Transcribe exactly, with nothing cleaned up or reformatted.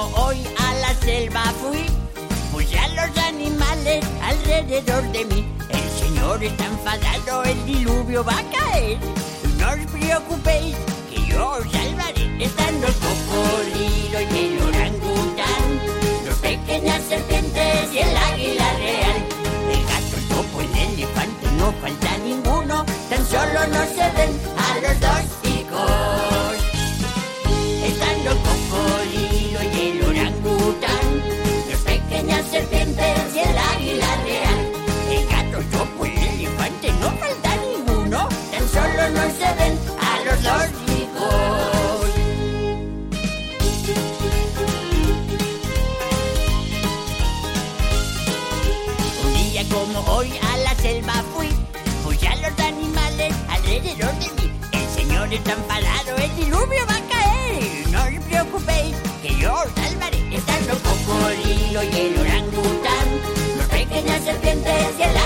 como hoy a la selva fui, puse a los animales alrededor de mí. El Señor está enfadado, el diluvio va a caer. No os preocupéis, que yo os salvaré. Están los cocodrilos y el orangután, dos pequeñas serpientes y el águila real. El gato, el topo, el elefante, no falta ninguno. Tan solo no se ven a los dos hijos. Están los cocodrilos y el orangután, dos pequeñas serpientes y el águila real. El gato, el topo, el elefante, no falta ninguno. Tan solo no se ven a los dos hijos. Un día como hoy a la selva fui, puse a los animales alrededor de mí. El Señor está enfadado, el diluvio va a caer. No os preocupéis, que yo os salvaré. Están los cocodrilos y el orangután, dos pequeñas serpientes y el